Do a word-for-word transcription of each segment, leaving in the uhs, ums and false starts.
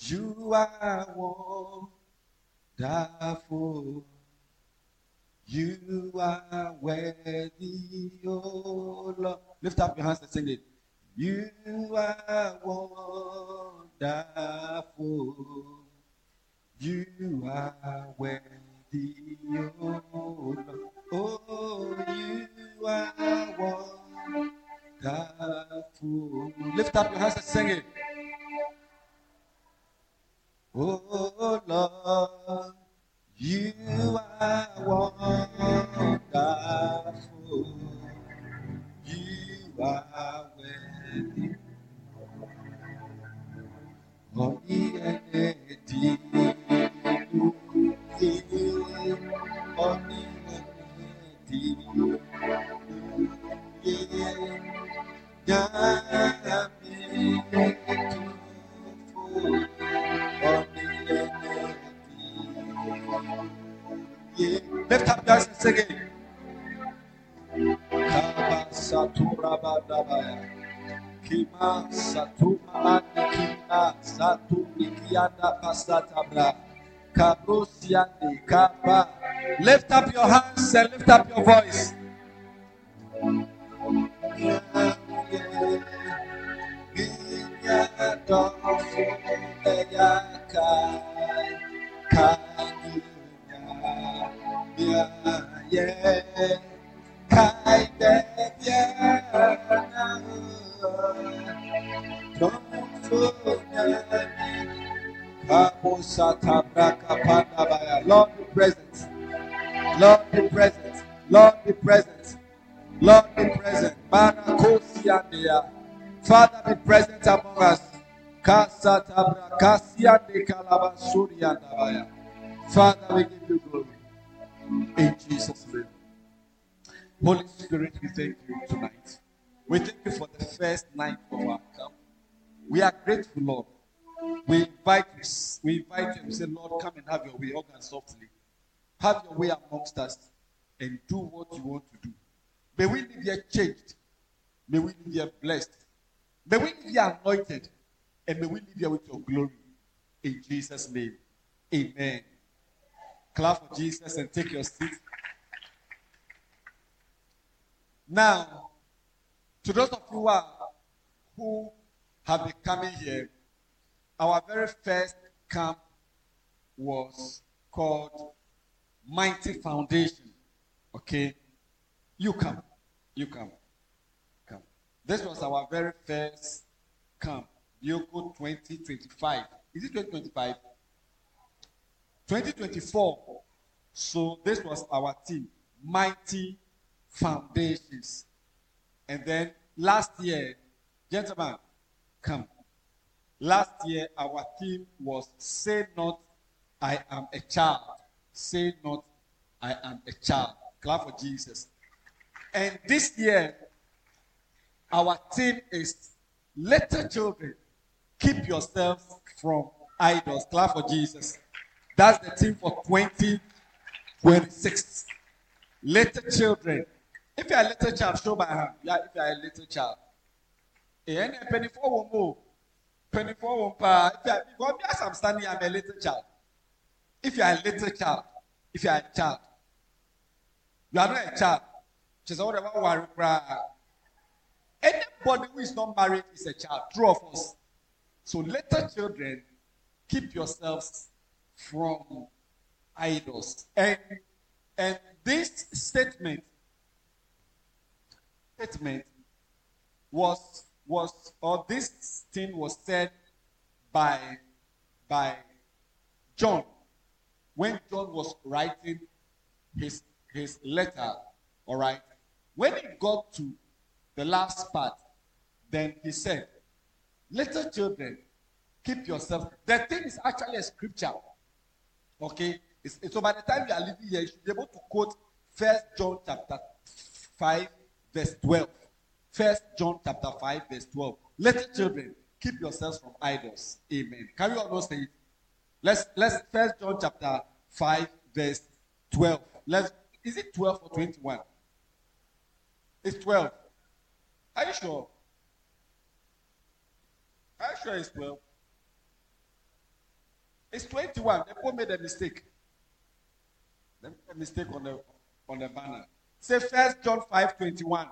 You are wonderful. You are worthy, oh Lord. Lift up your hands and sing it. You are wonderful. You are worthy, oh Lord. Oh, you are wonderful. Lift up your hands and sing it. Oh Lord, you are wonderful. You are worthy. Only entity. Only entity. Lift up your hands and sing it. Kima satuma nikina satu nikianda pasatabra kabrusiande kapa. Lift up your hands and lift up your voice. Lord be present. Lord be present. Lord be present. Lord be present. Father be present among us. Father, we give you glory. In Jesus' name. Holy Spirit, we thank you tonight. We thank you for the first night of our camp. We are grateful, Lord. We invite you, we invite you and say, Lord, come and have your way, organ softly. Have your way amongst us and do what you want to do. May we live here changed. May we live here blessed. May we live here anointed. And may we live here with your glory. In Jesus' name. Amen. Clap for Jesus and take your seat. Now, to those of you who, are, who have been coming here, our very first camp was called Mighty Foundation. Okay? You come. You come. Come. This was our very first camp. Yoko twenty twenty-five. Is it twenty twenty-five? twenty twenty-four. So this was our team. Mighty Foundations. And then last year, gentlemen, come. Last year, our theme was Say Not, I Am a Child. Say Not, I Am a Child. Clap for Jesus. And this year, our theme is Little Children, Keep Yourselves from Idols. Clap for Jesus. That's the theme for twenty twenty-six. Little children. If you are a little child, show by hand. Yeah, if you are a little child. And penny for one more. Penny for one pa. If you are, because yes, I'm standing, I'm a little child. If you are a little child, if you are a child, you are not a child. Just whatever worry. Anybody who is not married is a child. True of us. So little children, keep yourselves from idols. And and this statement statement was was or this thing was said by by John when John was writing his his letter. All right. When he got to the last part, then he said, "Little children, keep yourself." The thing is actually a scripture. Okay. It's, it's, so by the time you are living here, you should be able to quote First John chapter five, verse twelve. First John chapter five, verse twelve. Little children, keep yourselves from idols. Amen. Can we all know say it? Let's let's First John chapter five, verse twelve. Let's is it twelve or twenty-one? It's twelve. Are you sure? Are you sure it's twelve? It's twenty-one. The poor made a mistake. They made a mistake on the on the banner. Say First John five twenty-one.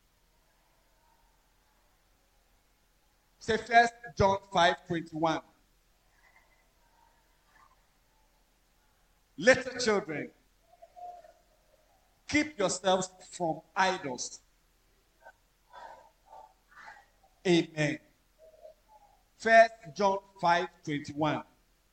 Say First John five twenty-one. Little children, keep yourselves from idols. Amen. First John five twenty-one.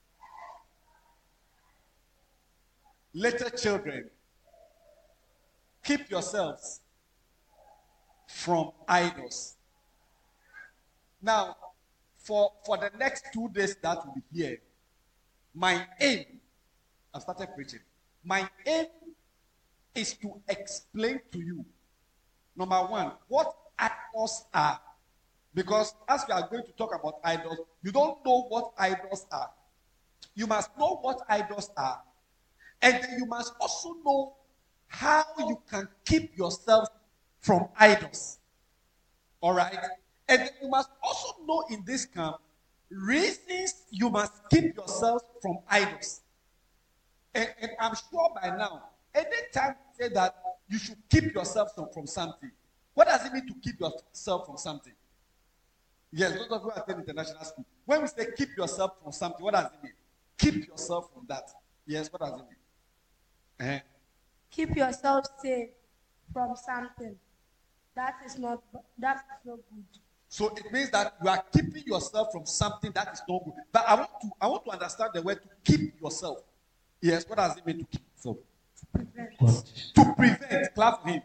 Little children, keep yourselves from idols. Now, for, for the next two days that will be here, my aim, I've started preaching, my aim is to explain to you, number one, what idols are. Because as we are going to talk about idols, you don't know what idols are. You must know what idols are. And then you must also know how you can keep yourself from idols. All right? And then you must also know in this camp reasons you must keep yourself from idols. And, and I'm sure by now, anytime you say that you should keep yourself from, from something, what does it mean to keep yourself from something? Yes, those of you who attend international school. When we say keep yourself from something, what does it mean? Keep yourself from that. Yes, what does it mean? Uh-huh. Keep yourself safe from something. That is not that is not good. So it means that you are keeping yourself from something that is not good. But I want to I want to understand the word to keep yourself. Yes, what does it mean to keep yourself? To prevent. To prevent. Clap for him.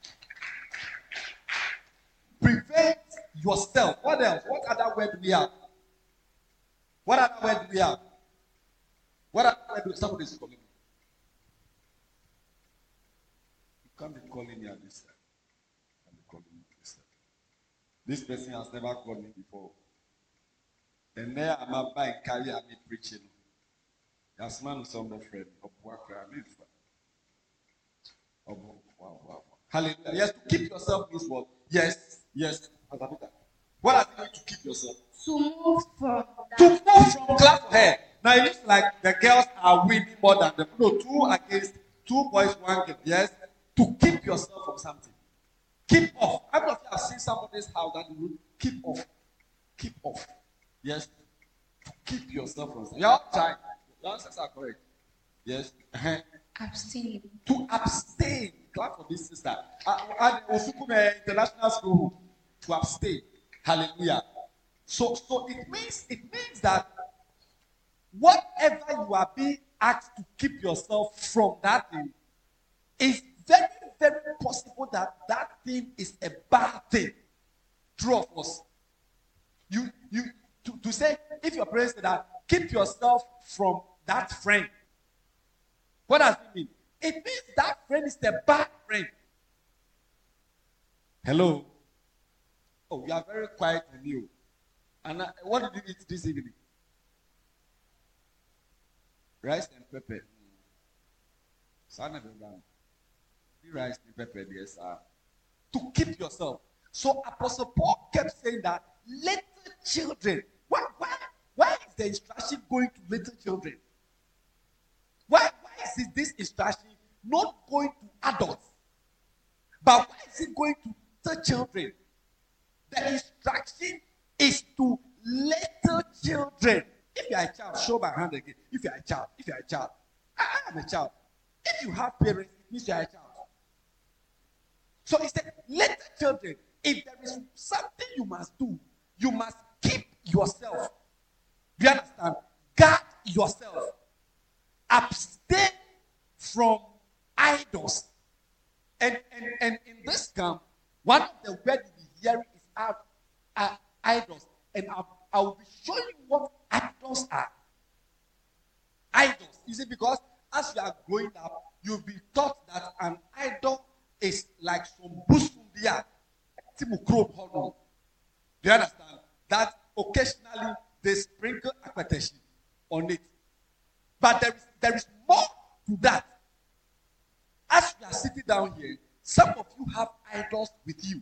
Prevent yourself. What else? What other word do we have? What other word do we have? What other word do somebody is calling me? You can't be calling me at this time. You can't be calling me at this time. This person has never called me before. And there I'm about and carry me preaching. Yes, man, some of friend of work. Wow, wow. Hallelujah. Yes, to keep yourself means what? Yes, yes. What does it mean to keep yourself? To move from that. To move from class for her. Now it looks like the girls are winning more than them. No, two against two boys, one girl. Yes. To keep yourself from something. Keep off. How many of you have seen somebody's house that you will keep off? Keep off. Yes. To keep yourself from something. You're trying. Your answers are correct. Yes. Uh-huh. Abstain. To abstain. Clap for this sister. At Osukume International School. To abstain. Hallelujah. So, so it means it means that whatever you are being asked to keep yourself from that thing is very, very possible that that thing is a bad thing. True of us. You, you, to, to say, if your parents say that, keep yourself from that friend. What does it mean? It means that friend is a bad friend. Hello. Oh, you are very quiet and you. And uh, what did you eat this evening? Rice and pepper. Son of a gun. Rice and pepper, yes, sir. To keep yourself. So Apostle Paul kept saying that little children. Why, why, why is the instruction going to little children? Why, why is this instruction not going to adults? But why is it going to the children? The instruction is to little children. If you are a child, show my hand again. If you are a child, if you are a child, I am a child. If you have parents, it means you are a child. So he said, little children, if there is something you must do, you must keep yourself. Do you understand? Guard yourself. Abstain from idols. And, and, and in this camp, one of the words we hear is out, uh, idols. And I, I will be showing you what idols are. Idols. You see, because as you are growing up, you'll be taught that an idol is like some busundia. Do you understand? That occasionally they sprinkle aquateshi on it. But there is, there is more to that. As you are sitting down here, some of you have idols with you.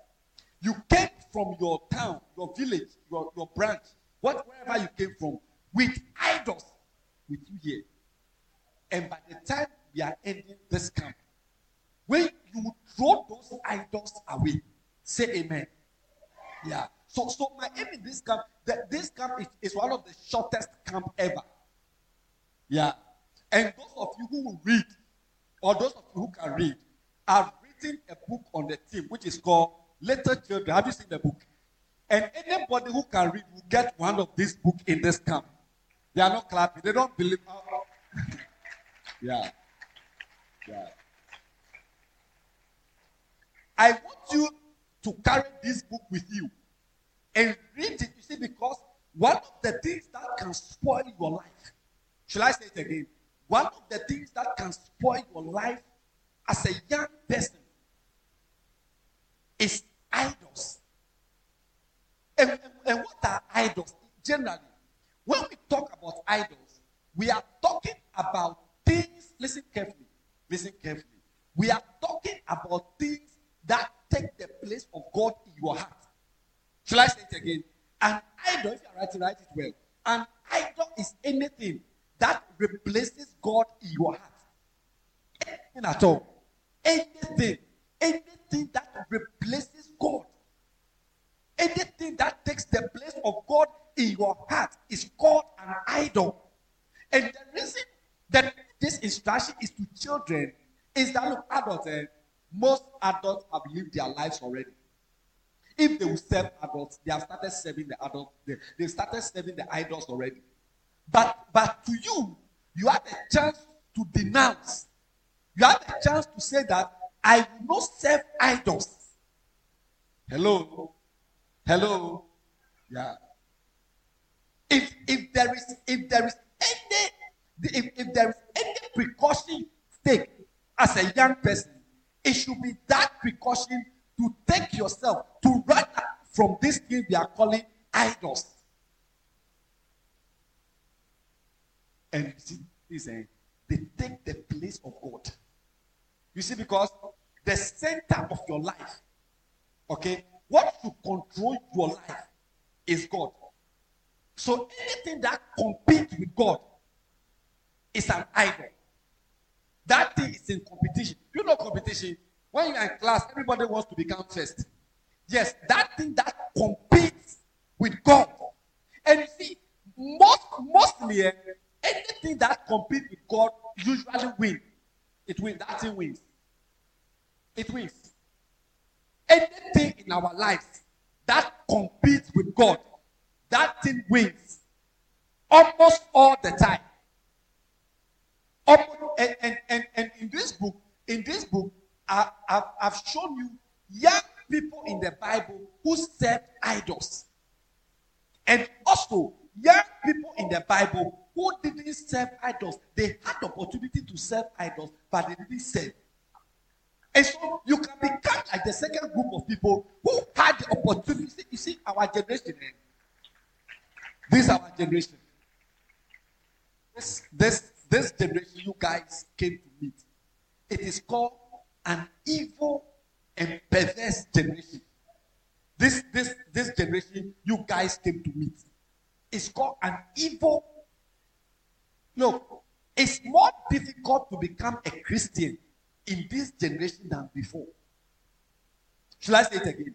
You came from your town, your village, your, your branch, what, wherever you came from. with idols with you here. And by the time we are ending this camp, when you throw those idols away, say amen. Yeah. So, so my aim in this camp, that this camp is, is one of the shortest camp ever. Yeah. And those of you who will read, or those of you who can read, I've written a book on the theme, which is called Little Children. Have you seen the book? And anybody who can read will get one of these books in this camp. They are not clapping. They don't believe. Yeah. Yeah. I want you to carry this book with you and read it. You see, because one of the things that can spoil your life, shall I say it again? One of the things that can spoil your life as a young person is idols. And, and, and what are idols? Generally, when we talk about idols, we are talking about things, listen carefully, listen carefully. We are talking about things that take the place of God in your heart. Shall I say it again? An idol, if you are writing, write it well. An idol is anything that replaces God in your heart. Anything at all. Anything. Anything that replaces God. Anything that takes the place of God in your heart is called an idol. And the reason that this instruction is to children is that, look, adults, eh, most adults have lived their lives already. If they will serve adults, they have started serving the adults. They, they've started serving the idols already. But, but to you, you have a chance to denounce. You have a chance to say that I will not serve idols. Hello? Hello? Yeah. If if there is if there is any if, if there is any precaution take as a young person, it should be that precaution to take yourself to run from this thing we are calling idols. And you see, listen, they take the place of God. You see, because the center of your life, okay, what should control your life is God. So anything that competes with God is an idol. That thing is in competition. You know competition. When you are in class, everybody wants to become first. Yes, that thing that competes with God. And you see, most mostly eh, anything that competes with God usually wins. It wins. That thing wins. It wins. Anything in our lives that competes with God, that thing wins. Almost all the time. Almost, and, and, and, and in this book, in this book, I, I've, I've shown you young people in the Bible who served idols. And also, young people in the Bible who didn't serve idols. They had the opportunity to serve idols, but they didn't serve. And so you can become like the second group of people who had the opportunity. You see, you see our generation. Eh? This is our generation. This, this, this generation you guys came to meet. It is called an evil and perverse generation. This, this, this generation you guys came to meet. It's called an evil. Look, it's more difficult to become a Christian in this generation than before. Shall I say it again?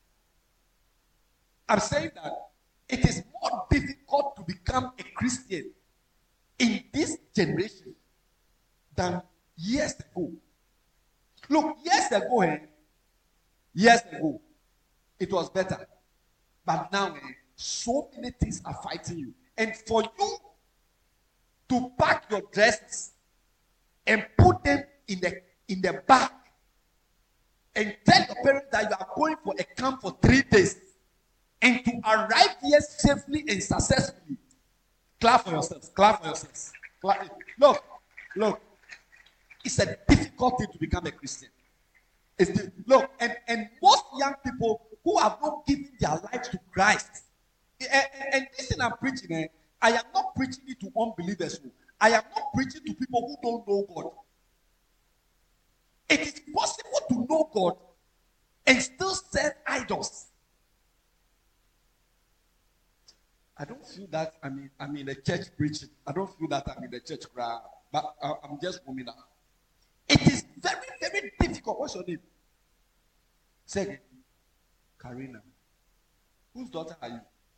I'm saying that it is more difficult to become a Christian in this generation than years ago. Look, years ago, eh, years ago, it was better. But now, eh, so many things are fighting you. And for you to pack your dresses and put them in the in the bag and tell your parents that you are going for a camp for three days and to arrive here safely and successfully. Clap for yourselves. Clap for yourselves. Clap. Look, look. It's a difficult thing to become a Christian. It's the, look, and, and most young people who have not given their lives to Christ. And, and, and this thing I'm preaching, eh, I am not preaching it to unbelievers. I am not preaching to people who don't know God. It is possible to know God and still serve idols. I don't feel that I'm in, I'm in the church preaching. I don't feel that I'm in the church crowd. But I, I'm just warming up. It is very, very difficult. What's your name? Say again. Karina. Whose daughter are you?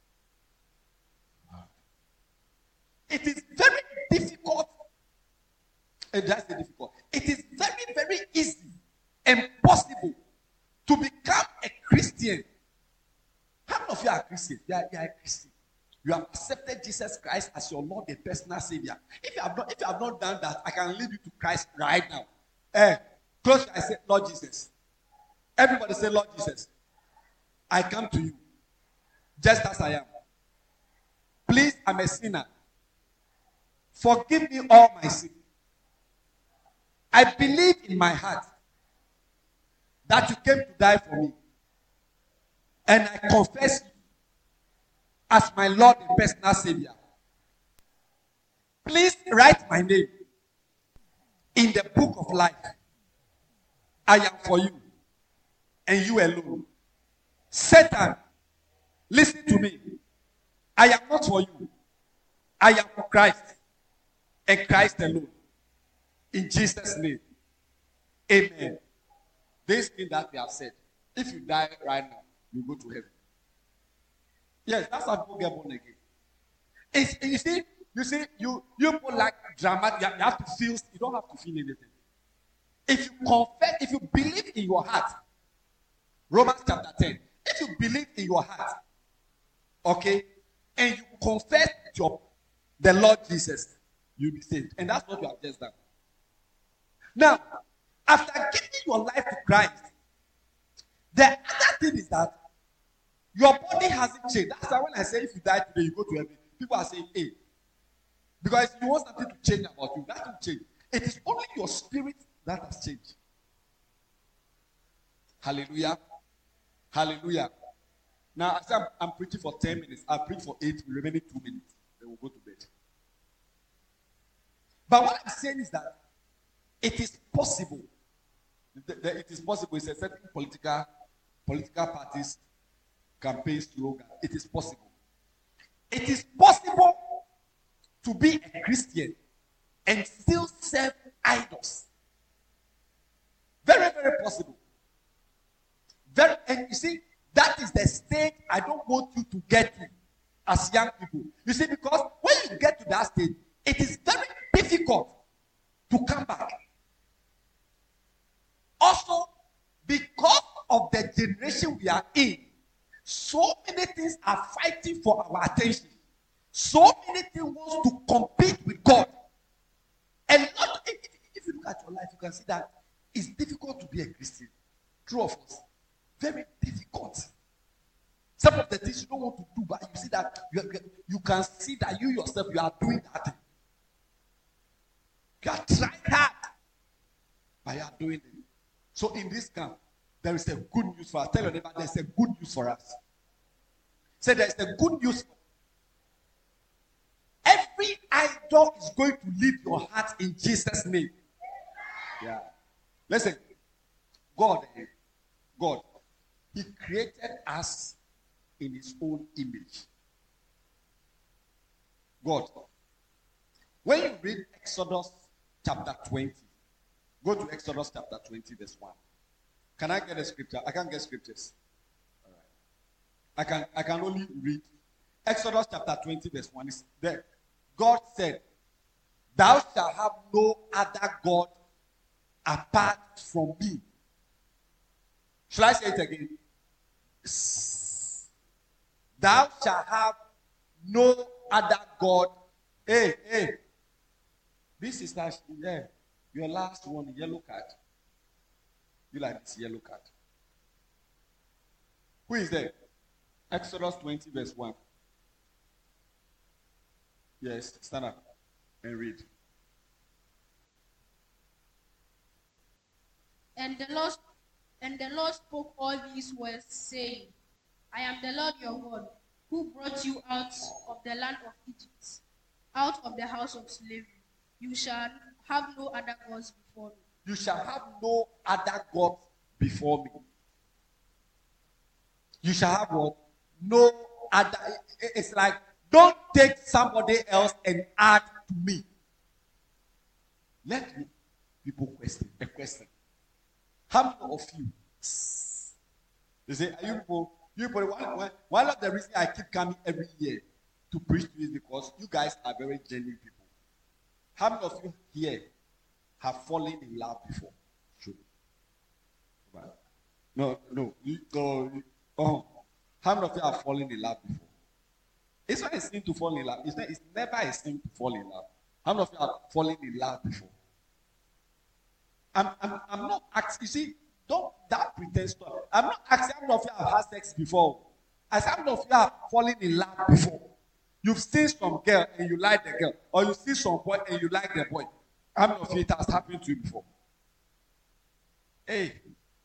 It is very difficult. And that's the difficult. It is very, very easy and possible to become a Christian. How many of you are Christians? You are, you are a Christian. You have accepted Jesus Christ as your Lord and personal Savior. If you have not, if you have not done that, I can lead you to Christ right now. Eh, close your eyes, say, Lord Jesus. Everybody say, Lord Jesus. I come to you just as I am. Please, I'm a sinner. Forgive me all my sin. I believe in my heart that you came to die for me. And I confess you as my Lord and personal Savior. Please write my name in the book of life. I am for you and you alone. Satan, listen to me. I am not for you. I am for Christ and Christ alone. In Jesus' name. Amen. This thing that we have said, if you die right now, you go to heaven. Yes, that's how people get born again. It's, you see, you see, you you put like drama, you have to feel, you don't have to feel anything. If you confess, if you believe in your heart, Romans chapter ten, if you believe in your heart, okay, and you confess your, the Lord Jesus, you'll be saved. And that's what you have just done. Now, after giving your life to Christ, the other thing is that your body hasn't changed. That's why when I say if you die today, you go to heaven, people are saying, hey. Because you want something to change about you, that will change. It is only your spirit that has changed. Hallelujah. Hallelujah. Now, I said I'm, I'm preaching for ten minutes. I'll preach for eight, remaining two minutes. Then we'll go to bed. But what I'm saying is that it is possible. The, the, it is possible. It's a certain political, political parties, campaign slogan. It is possible. It is possible to be a Christian and still serve idols. Very, very possible. Very, and you see, that is the stage I don't want you to get to as young people. You see, because when you get to that stage, it is very difficult to come back. Also, because of the generation we are in, so many things are fighting for our attention. So many things want to compete with God. And not, if, if you look at your life, you can see that it's difficult to be a Christian. True of us. Very difficult. Some of the things you don't want to do, but you see that you, you can see that you yourself, you are doing that thing. You are trying hard, but you are doing it. So in this camp, there is a good news for us. Tell your neighbor, there is a good news for us. Say there is a good news for us. Every idol is going to leave your heart in Jesus' name. Yeah. Listen, God, God, He created us in His own image. God. When you read Exodus chapter twenty, go to Exodus chapter twenty, verse one. Can I get a scripture? I can't get scriptures. All right. I can I can only read. Exodus chapter twenty, verse one is there. God said, thou shalt have no other God apart from me. Shall I say it again? Thou shalt have no other God. Hey, hey. This is that, yeah, your last one, yellow card. You like this yellow card. Who is there? Exodus twenty, verse one. Yes, stand up and read. And the Lord and the Lord spoke all these words, saying, I am the Lord your God, who brought you out of the land of Egypt, out of the house of slavery. You shall have no other gods before me. You shall have no other gods before me. You shall have what? No other. It's like, Don't take somebody else and add to me. Let me people question a question. How many of you? They say, are you people? You people one, one, one of the reasons I keep coming every year to preach to you is because you guys are very genuine people. How many of you here have fallen in love before? Sure. No, no, you, no. Oh, how many of you have fallen in love before? It's not a sin to fall in love. It's, not, it's never a sin to fall in love. How many of you have fallen in love before? I'm, I'm, I'm not asking. You see, don't that pretend stuff. I'm not asking how many of you have had sex before. I said, how many of you have fallen in love before? You've seen some girl and you like the girl, or you see some boy and you like the boy. How many of you it has happened to you before? Hey,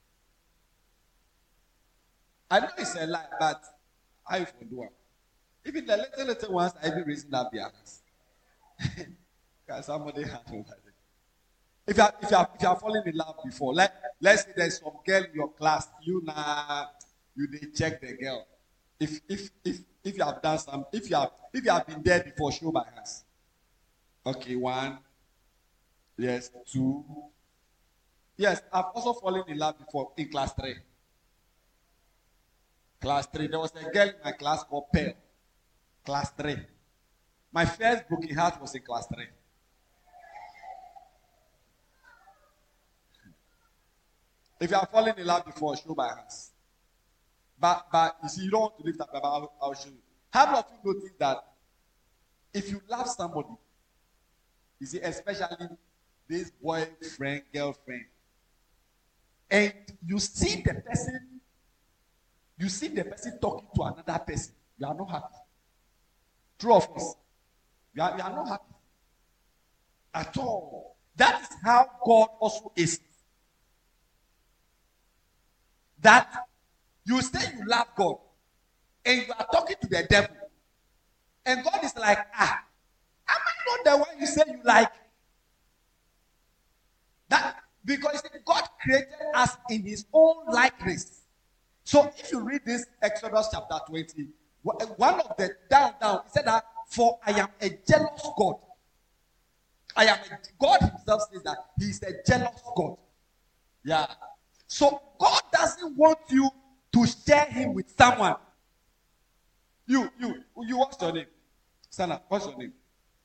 I know it's a lie, but I will do it. Even the little little ones are even raising up their hands. Because somebody had over there. If you are if you are if you are falling in love before, like let's say there's some girl in your class, you now you they check the girl. If if if if you have done some, if you have if you have been there before, show by hands. Okay, one. Yes, two. Yes, I've also fallen in love before in class three. Class three. There was a girl in my class called Pearl. Class three. My first broken heart was in class three. If you are falling in love before, show by hands. But but you see, you don't want to lift up, but I'll, I'll show you. How many of you notice that if you love somebody, you see, especially this boyfriend, girlfriend, and you see the person, you see the person talking to another person, you are not happy. True of us. You are, you are not happy at all. That is how God also is. That you say you love God and you are talking to the devil, and God is like, ah, am I not the one you say you like? That because God created us in His own likeness. So if you read this Exodus chapter twenty, one of the down down, he said that, for I am a jealous God. I am a, God Himself says that He is a jealous God. Yeah. So God doesn't want you to share Him with someone. You, you, you. What's your name? Sarah. What's your name?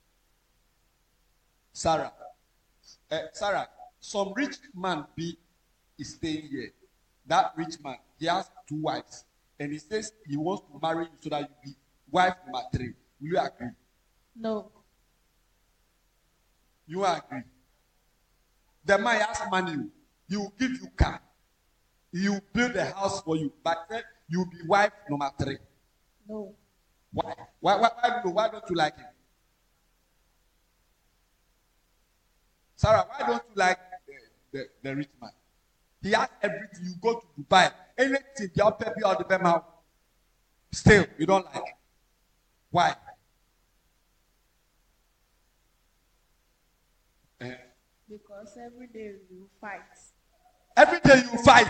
Sarah. Uh, Sarah. Some rich man be is staying here. That rich man, he has two wives, and he says he wants to marry you so that you be wife number three. Will you agree? No. You agree? The man has money. He will give you car. He will build a house for you, but then you will be wife number three. No. Why? Why? Why? Why, why, why don't you like him? Sarah, why don't you like the, the, the rich man? He has everything. You go to Dubai, anything, the upper be or the bema. Still, you don't like it. Why? Uh, because every day you fight. Every day you fight.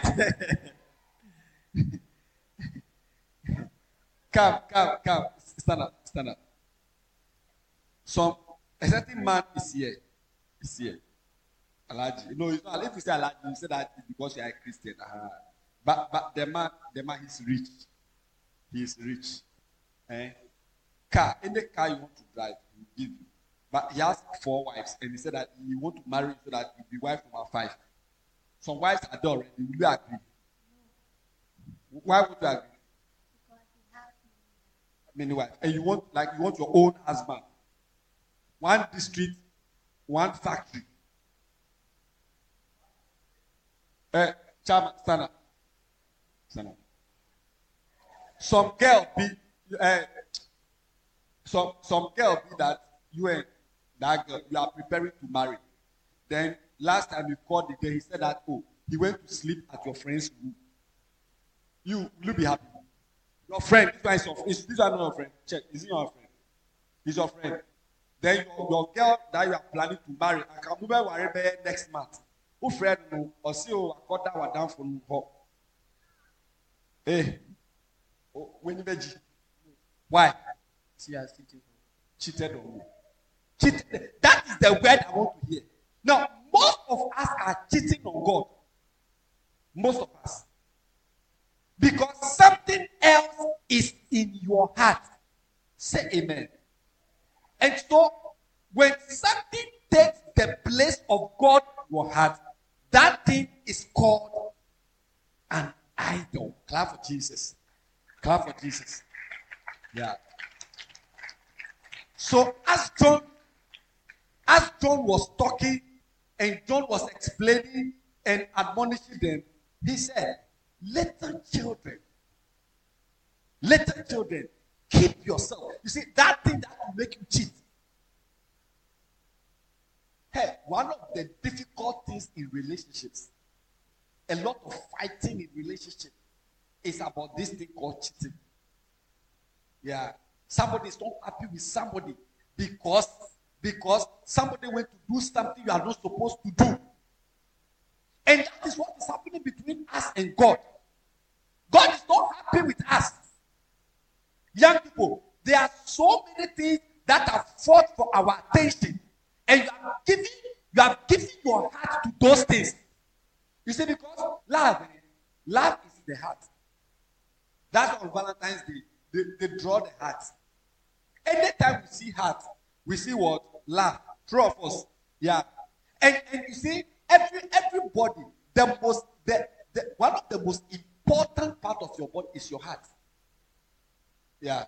Come, come, come. Stand up, stand up. So, a certain man is here. Is here. Alaji. You know, it's not, if you say Alaji, you say that because you are a Christian. Uh-huh. But but the man, the man is rich. He is rich. Eh? Car, any car you want to drive, he will give you. But he has four wives, and he said that he want to marry so that he'll be wife number five. Some wives are done already. Will you agree? Why would you agree? Because he has many wives. And you want like you want your own husband. One district, one factory. Eh, Chama, stand up. Stand up. Some girl be uh, some some girl be that you and that girl you are preparing to marry. Then last time you called the girl, he said that oh he went to sleep at your friend's room. You will you be happy? Your friend, this one is your is this one not your friend? Check, is he your friend? He's your friend. Then your, your girl that you are planning to marry, I can move her next month. Who friend no or see oh I got that one down for her. Hey, oh, when you veggie. Why? She has cheated. Cheated on me. Cheated. That is the word I want to hear. Now, most of us are cheating on God. Most of us. Because something else is in your heart. Say amen. And so, when something takes the place of God in your heart, that thing is called an idol. Clap for Jesus. Clap for Jesus. Yeah. So as John, as John was talking and John was explaining and admonishing them, he said, little children, little children, keep yourself. You see, that thing that will make you cheat. Hey, one of the difficult things in relationships, a lot of fighting in relationship is about this thing called cheating. Yeah. Somebody is not happy with somebody because, because somebody went to do something you are not supposed to do. And that is what is happening between us and God. God is not happy with us. Young people, there are so many things that have fought for our attention. And you are giving, you are giving your heart to those things. You see, because love, love is the heart. That's on Valentine's Day. They, they draw the heart. Anytime we see heart, we see what? Love. True of us. Yeah. And, and you see, every everybody, the most the, the one of the most important part of your body is your heart. Yeah.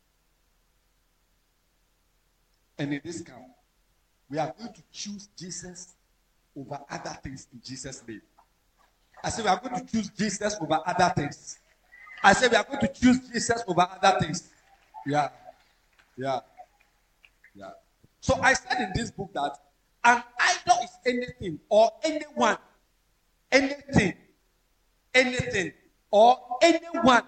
And in this camp, we are going to choose Jesus over other things in Jesus' name. I said we are going to choose Jesus over other things. I said we are going to choose Jesus over other things. Yeah. Yeah. Yeah. So I said in this book that an idol is anything or anyone, anything, anything or anyone.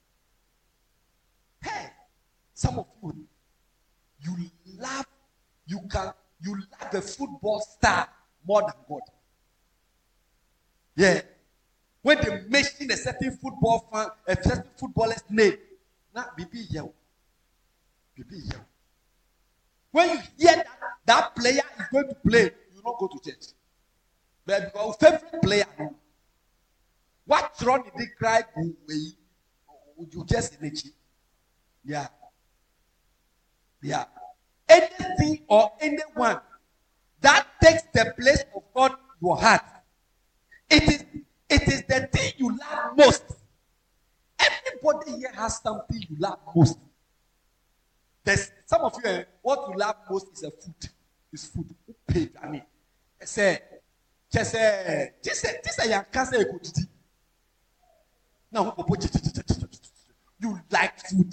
Hey, some of you, you love, you can, you love a football star more than God. Yeah. When they mention a certain football fan, a certain footballer's name, now Bibi Yeo. Bibi Yeo. When you hear that that player is going to play, you don't go to church. But because favorite player, what wrong did they cry? Would you just energy? Yeah. Yeah. Anything or anyone that takes the place of God in your heart, it is it is the thing you love most. Everybody here has something you love most. There's some of you, what you love most is a food. Is food. Paid, I mean. I say, just say, just say, just say, you can't say good. Now, you like food.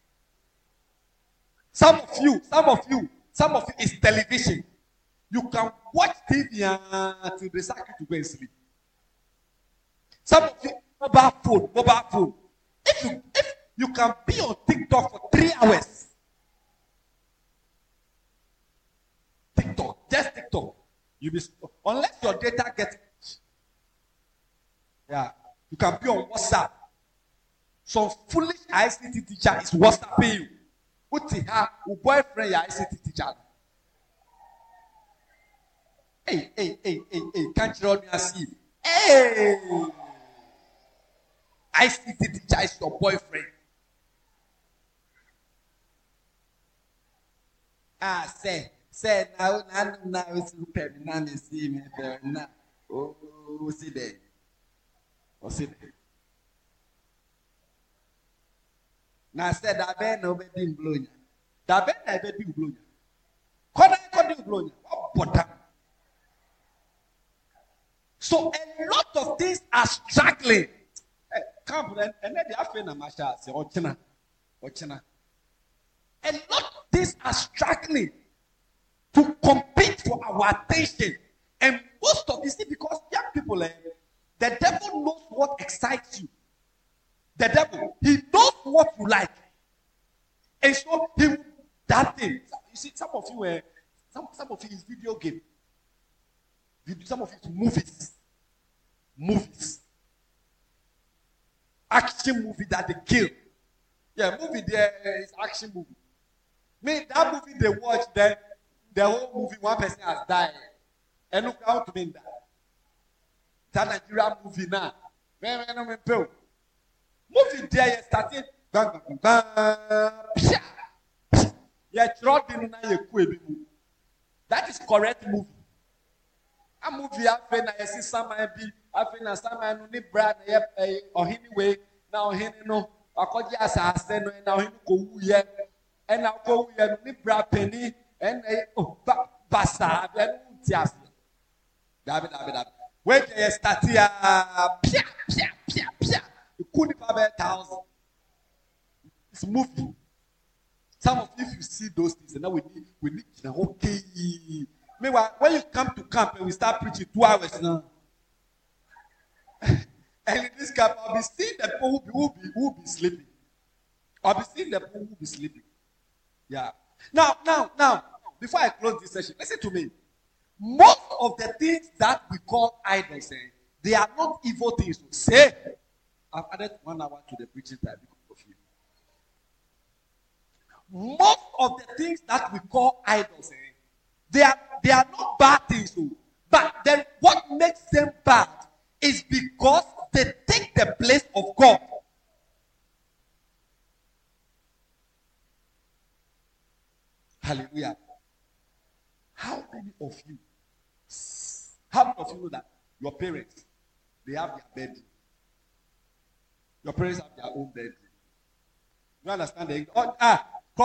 Some of you, some of you, some of you is television. You can watch T V until they sack you to go and sleep. Some of you, mobile phone, mobile phone. If you, if you can be on TikTok for three hours, TikTok, just TikTok, you be unless your data gets, yeah, you can be on WhatsApp. Some foolish I C T teacher is WhatsApping you. Put her boyfriend your I C T teacher. Hey, hey, hey, hey, hey, can't you all me see? Hey, I C T teacher is your boyfriend. Ah, say, say now, now, now it's super. Now me see me there now. Oh, see there. Oh, see there. Now said that Ben no be in blowing. That Ben never be blowing. Could I could you blowing? What bottom? So a lot of things are struggling. Hey, come on, and then they are feeling a masha. Say, Ochina, Ochina. A lot of things are struggling to compete for our attention, and most of this is because young people, eh, the devil knows what excites you. The devil, he knows what you like, and so he that thing. You see, some of you, uh, some some of you is video game. Some of it movies, movies, action movie that they kill. Yeah, movie there is action movie. Me, that movie they watch, then the whole movie, one person has died. And look how to mean that. That Nigeria movie now. Man, man, man, man. Movie there, starting. Bang, bang, bang. Yeah, that is correct movie. A movie I feel na yesi sama bi, I feel na sama no ni bra na ye eh ohini we na ohini no akoji asase no na ohini ko wuye e na ko wuye no ni bra pani e na oh basa be no tiase. David David David. When they start here, pia pia pia pia. You couldn't have a thousand. It's movie. Some of you, if you see those things, and now we need, we need, okay. Meanwhile, when you come to camp and we start preaching two hours now, and in this camp, I'll be seeing the people who be, who be, who be sleeping. I'll be seeing the people who be sleeping. Yeah. Now, now, now, before I close this session, listen to me. Most of the things that we call idols, eh, they are not evil things. Say, I've added one hour to the preaching time because of you. Most of the things that we call idols, eh, they are they are not bad things. Oh. But then what makes them bad is because they take the place of God. Hallelujah. How many of you, how many of you know that your parents, they have their bedroom? Your parents have their own bedroom. You understand? The, oh, ah,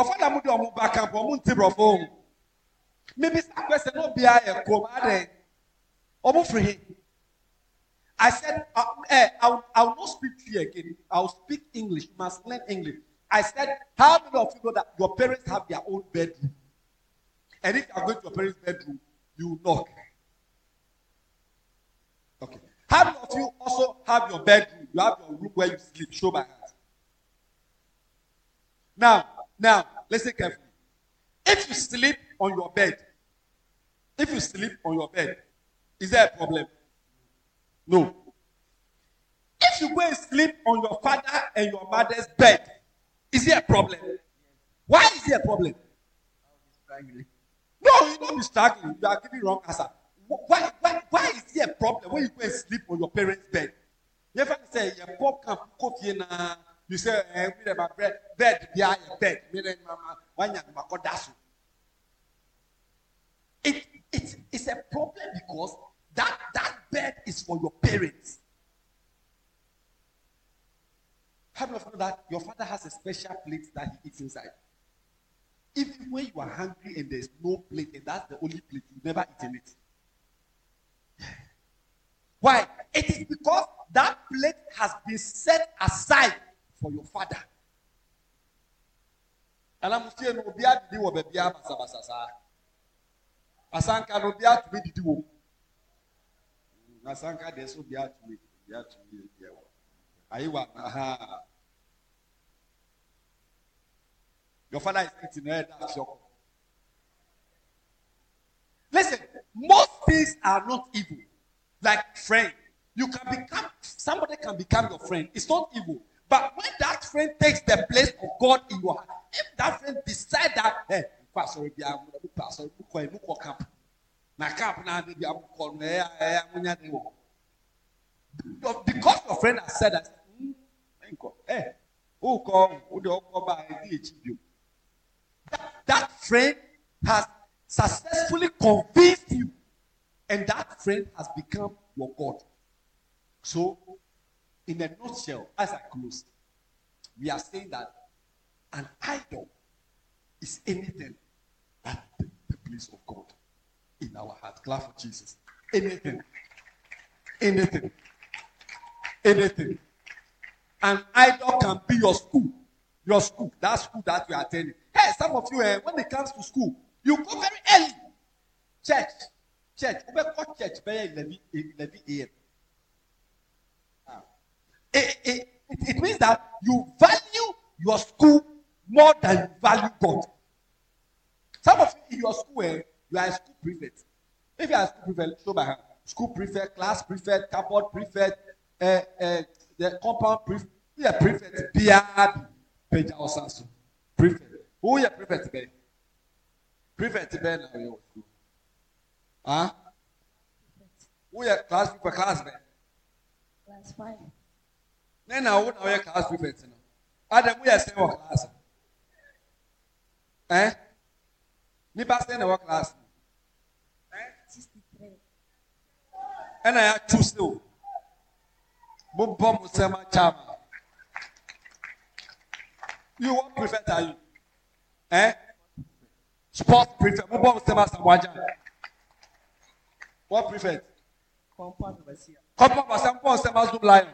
maybe some person not be a command. I said, uh, eh, I'll, I'll not speak to you again. I'll speak English. You must learn English. I said, how many of you know that your parents have their own bedroom? And if you are going to your parents' bedroom, you knock. Okay. How many of you also have your bedroom? You have your room where you sleep. Show my hands. Now, now, listen carefully. If you sleep on your bed, if you sleep on your bed, is there a problem? No. If you go and sleep on your father and your mother's bed, is there a problem? Why is there a problem? No, you don't be struggling. You are giving wrong answer. Why, why, why is there a problem when you go and sleep on your parents' bed? You ever say, you pop camp, coffee, and you say, eh, we have bed, bed, yeah, bed, it, it, it's a problem because that, that bed is for your parents. How many of you know that your father has a special plate that he eats inside? Even when you are hungry and there's no plate and that's the only plate, you never eat in it. Why? It is because that plate has been set aside for your father. And I'm saying, no, be at the wo be bia basa basa sa. Asanka no be at me didi wo. Asanka de so be at me, be at me be wo. Ayiwa aha. Your father is eating head that's your. Listen, most things are not evil. Like friend, you can become somebody can become your friend. It's not evil. But when that friend takes the place of God in your heart, if that friend decide that, hey, pastor, be a pastor, look camp. Na camp na be a call me, because your friend has said that, hey, who come, who do come by the that friend has successfully convinced you, and that friend has become your God. So, in a nutshell, as I close, we are saying that an idol is anything that the, the place of God in our heart. Clap for Jesus. Anything. Anything. Anything. An idol can be your school. Your school. That school that you are attending. Hey, some of you, eh, when it comes to school, you go very early. Church. Church. We go church by eleven a m It, it, it means that you value your school more than you value God. Some of you in your school, eh, you are a school prefect. If you are a school prefect, show my hand. School prefect, class prefect, cupboard prefect, uh, uh, the compound prefect, you are prefect, P R B, Peja Osanso, prefect. Who you prefect today? Prefect Ben now you school. Huh? Who are class prefect class Ben? Class five. Then now who are class prefect now? Adam we are staying in class. Eh? Nipa staying in what class? sixty-three. And I choose you. Boom bomb Musema Chama. You what prefect are you? Eh? Sports prefect. Boom bomb Musema Samwaja. What prefect? Compound overseer. Compound Musema Musema Zoom Lion.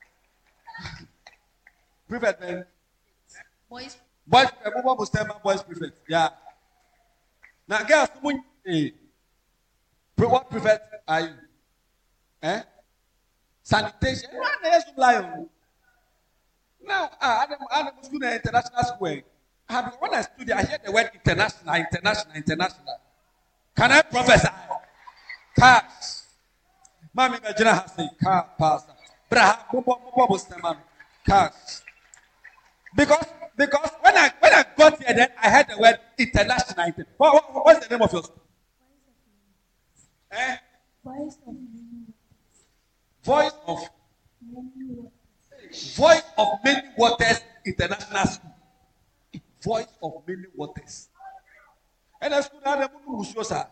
Prefect man. Boys. Boys prefect. Boom bomb Musema boys prefect. Yeah. Now girls, eh? What prefect are you? Eh? Sanitation. No, there's no lion. Now, ah, I'm I'm school in international school. I have when I study, I hear the word international, international, international. Can I prophesy? Cash. Mami Gajina has a car pastor. Braha, Bobo, Bobo, Bobo, cash. Because because when I when I got here, then I heard the word international. What, what, what's the name of your school? Eh? Voice of many Voice of waters. Voice of Many Waters International School. Voice of Many Waters. And the school had a Musa.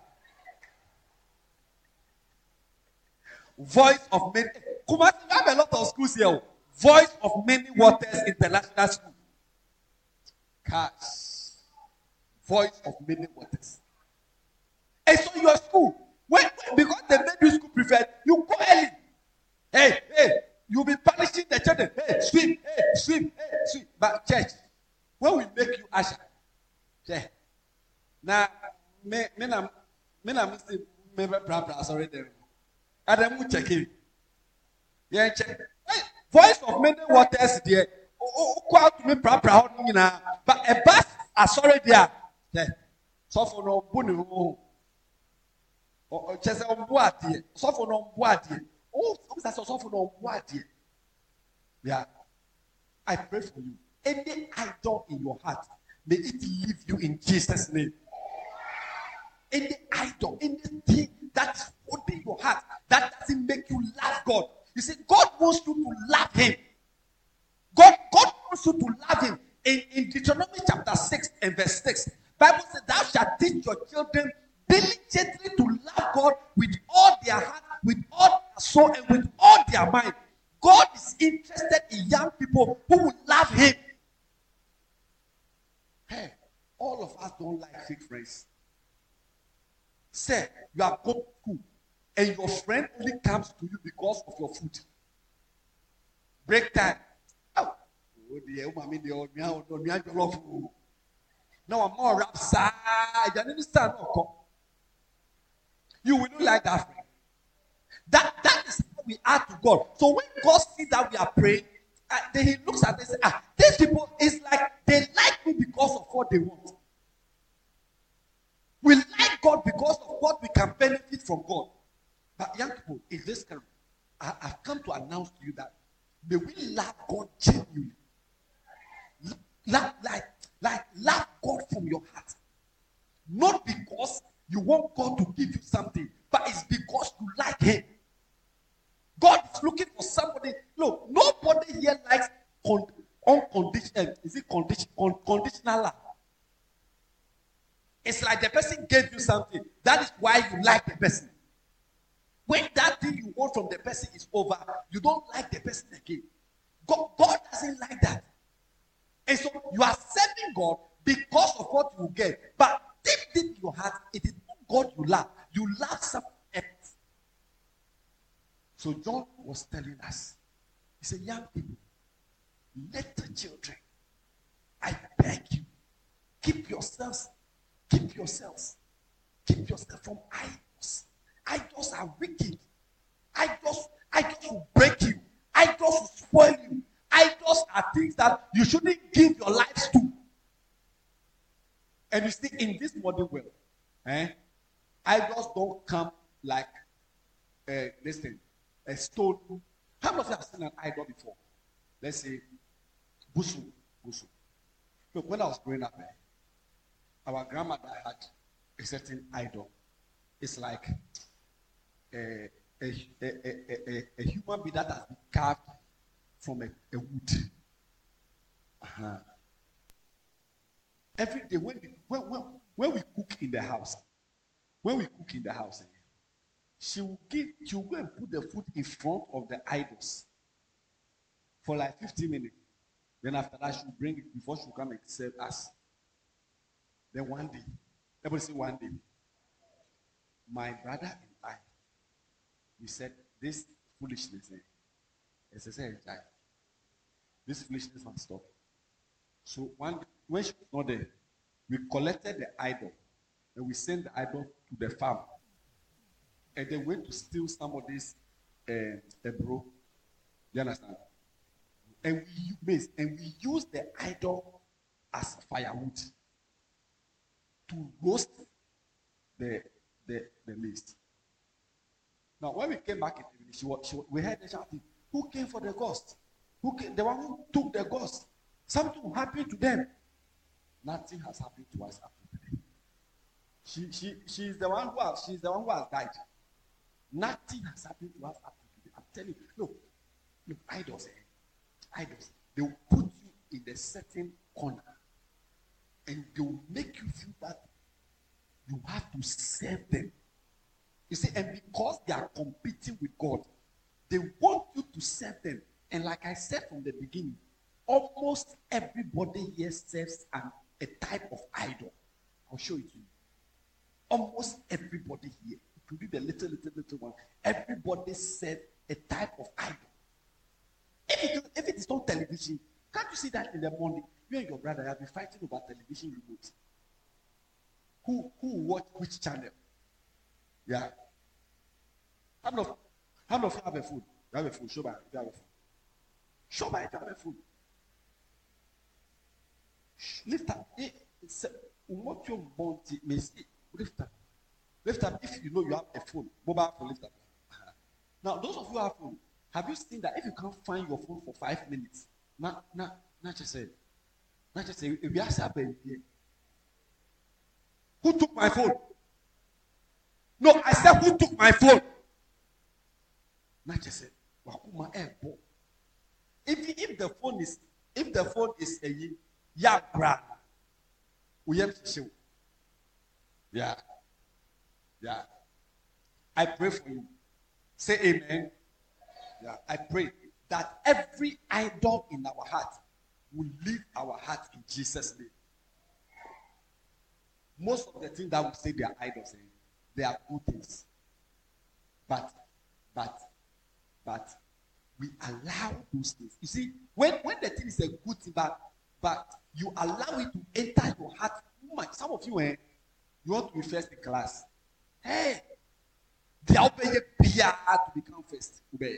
Voice of Many. Kumasi, we have a lot of schools here. Voice of Many Waters International School. Cash. Voice of Many Waters. And so your school, when, because they made you school preferred, you go early. Hey, hey, you'll be punishing the children. Hey, swim, hey, swim, hey, swim. But church, when we make you usher, yeah. Now, me, me na, me na, me say, me be bra bra sorry there. Adam will check it. Yeah, check. Hey, Voice of Many Waters there. Oh, go out to me bra bra you know. But a bus, I sorry there. Yeah. So for no bunny. Oh, just on board here. So for no board here. Oh, that's also for no what? Yeah. I pray for you. Any idol in your heart, may it leave you in Jesus' name. Any idol, anything that is holding your heart, that doesn't make you love God. You see, God wants you to love Him. God, God wants you to love Him. In, in Deuteronomy chapter six and verse six, Bible says, "Thou shalt teach your children diligently to love God with all their heart, with all their soul, and with all their mind." God is interested in young people who will love Him. Hey, all of us don't like fake friends. Say, you are going to school, and your friend only comes to you because of your food. Break time. Oh, oh dear, mommy, dear, me, I don't me, I don't love you. Now I'm more upside. I don't understand. You will not like that friend. That, that is how we are to God. So when God sees that we are praying, uh, then He looks at us and says, ah, these people is like, they like me because of what they want. We like God because of what we can benefit from God. But young people, in this camp, I, I've come to announce to you that may we love God genuinely. Love, like, like, love God from your heart. Not because you want God to give you something, but it's because you like Him. God is looking for somebody. Look, nobody here likes con- unconditional. Is it condition, con- conditional love? It's like the person gave you something. That is why you like the person. When that thing you want from the person is over, you don't like the person again. God, God doesn't like that. And so you are serving God because of what you get. But deep, deep in your heart, it is not God you love. You love something else. So John was telling us, he said, young people, little children, I beg you, keep yourselves, keep yourselves, keep yourself from idols. Idols are wicked. Idols, idols will break you. Idols will spoil you. Idols are things that you shouldn't give your lives to. And you see, in this modern world, eh, idols don't come like, uh, listen, a stone. How many of you have seen an idol before? Let's say, Busu. Busu. Look, when I was growing up, eh, our grandmother had a certain idol. It's like a, a, a, a, a, a human being that has been carved from a, a wood. Uh-huh. Every day when we, when, when, when we cook in the house, when we cook in the house, she will give, she will go and put the food in front of the idols for like fifteen minutes. Then after that, she'll bring it before she'll come and serve us. Then one day, everybody say one day, my brother and I, we said, this foolishness, eh, as I said, this foolishness must stop. So one, when she was not there, we collected the idol and we sent the idol to the farm. And they went to steal somebody's uh, bro. You understand? And we and we used the idol as firewood to roast the the, the list. Now, when we came back, she was, she was, we heard the shouting, who came for the ghost? Who came? The one who took the ghost. Something happened to them. Nothing has happened to us after today. She she she's the one who has she's the one who has died. Nothing has happened to us after today. I'm telling you, look, look, idols, eh? Idols, they will put you in a certain corner and they will make you feel that you have to serve them. You see, and because they are competing with God, they want you to serve them. And like I said from the beginning, almost everybody here serves an, a type of idol. I'll show it to you. Almost everybody here, including the little, little, little one, everybody serves a type of idol. If it, if it is not television, can't you see that in the morning? You and your brother have been fighting over television remote. Who who watch which channel? Yeah. How many of how many of you have a phone? You have a phone. Show by if you have a phone. Show by if you have a phone. Lift up. What you want may see. Lift up. Lift up if you know you have a phone. Mobile phone, lift up. Now, those of you who have phone, have you seen that if you can't find your phone for five minutes, now, now, not just say, not just say, if you ask happened here, who took my phone? No, I said, who took my phone? Not just say, Wakuma airport. If if the phone is if the phone is a yeah, brand, we have to show. Yeah, yeah. I pray for you. Say amen. Yeah, I pray that every idol in our heart will leave our heart in Jesus' name. Most of the things that we say they are idols, eh, they are good things. But, but, but we allow those things. You see, when, when the thing is a good thing, but, but you allow it to enter your heart. Some of you, eh, you want to be first in class. Hey, they are obeying Pia to become first. Obey.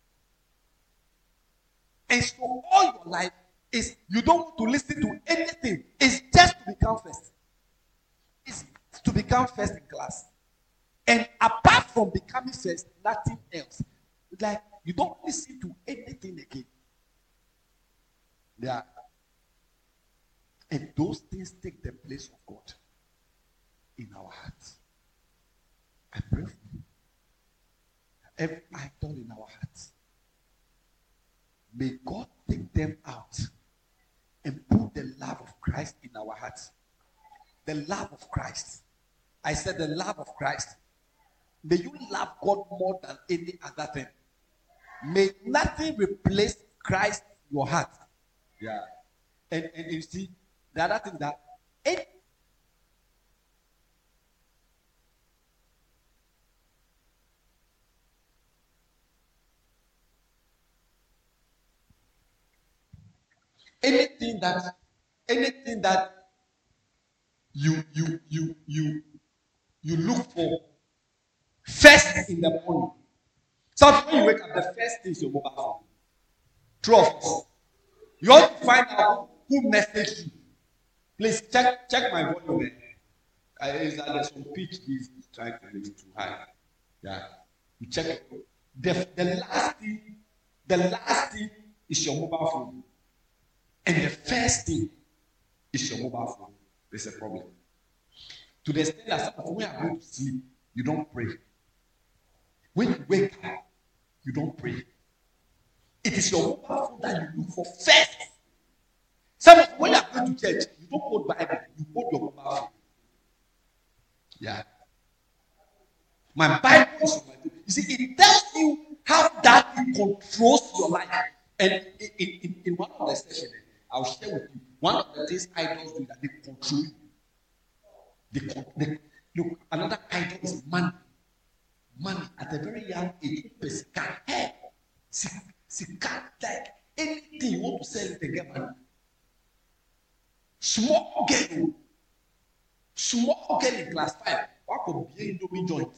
And so all your life is you don't want to listen to anything. It's just to become first. It's to become first in class. And apart from becoming first, nothing else. It's like you don't listen to anything again. Yeah. And those things take the place of God in our hearts. I pray for you. Every idol in our hearts, may God take them out and put the love of Christ in our hearts. The love of Christ. I said the love of Christ. May you love God more than any other thing. May nothing replace Christ in your heart. Yeah. And, and you see, the other thing that it, anything that anything that you you you you you look for first in the morning. So when you wake up, the first thing is your mobile phone. True of us. You want to find out who messaged you. Please check check my volume. Uh, is that there's some pitch is trying to make it too high. Yeah. You check it. The, the last thing, the last thing is your mobile phone. And the first thing is your mobile phone. There's a problem. To the extent that some of you, when you are going to sleep, you don't pray. When you wake up, you don't pray. It is your mobile phone that you look for first. Some of you, when you are going to church, you don't hold Bible, you hold your mobile phone. Yeah. My Bible is on my phone. You see, it tells you how that it controls your life. And in, in, in one of the sessions, I'll share with you one of the things idols do that they control you. They, they, look, another idol is money. Money at a very young age. Hey, like anything you want to sell, they get money. Small girl, small girl in class five, what could be a Indomie joint?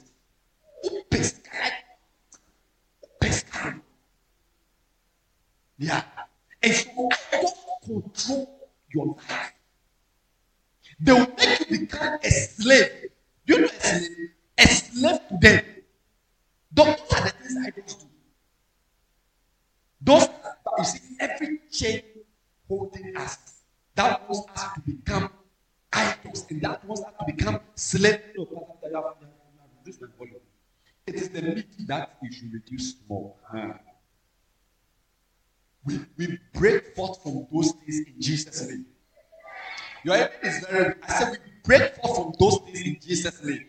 Yeah. And so idols control your life. They will make you become a slave. You know a slave? A slave to them. Those are the things idols do. Those, you see, every chain holding us, that wants us to become idols, and that wants us to become slaves. No, this is the volume. It is the meat that you should reduce more. Uh, we, we break forth from those things in Jesus' name. Your enemy is very. I said we break forth from those things in Jesus' name.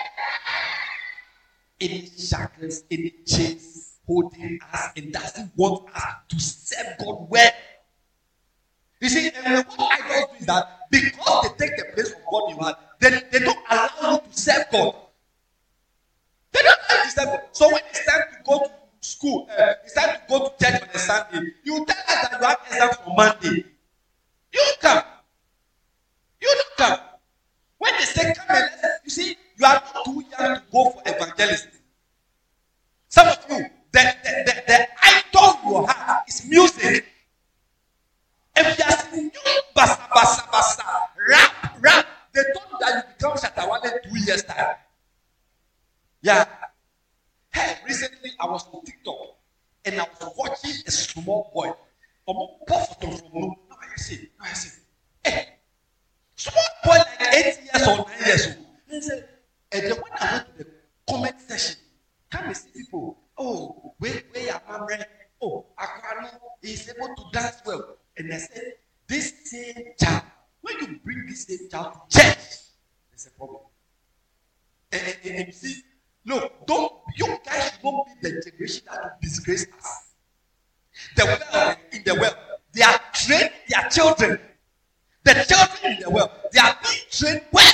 Any shackles, any chains holding us and doesn't want us to serve God well. You see, and what idols do is that because they take the place of God in your heart, then they don't allow you to serve God. They don't allow you to serve God. So when it's time to go to school, uh, it's time to go to church on a Sunday, you tell us that you have exams on Monday. You don't come. You don't come. When they say come and let's, you see, you are not too young to go for evangelism. Some of you, the, the, the, the idol you have is music. If you are singing basa basa basa, rap, rap, they told you that you become Shatawale in two years time. Yeah. Hey, recently I was on TikTok and I was watching a small boy. Now I see, now I see. Hey, small boy like eight years or nine years old. And say, and then when I went to the comment section, come and see people. Oh, where where your mom? Oh, Aquano is able to dance well. And I said, this same child, when you bring this same child to church, there's a problem. And, and, and, and you see, look, don't you guys should not be the generation that will disgrace us. The well in the well, they are training their children. The children in the well, they are being trained well.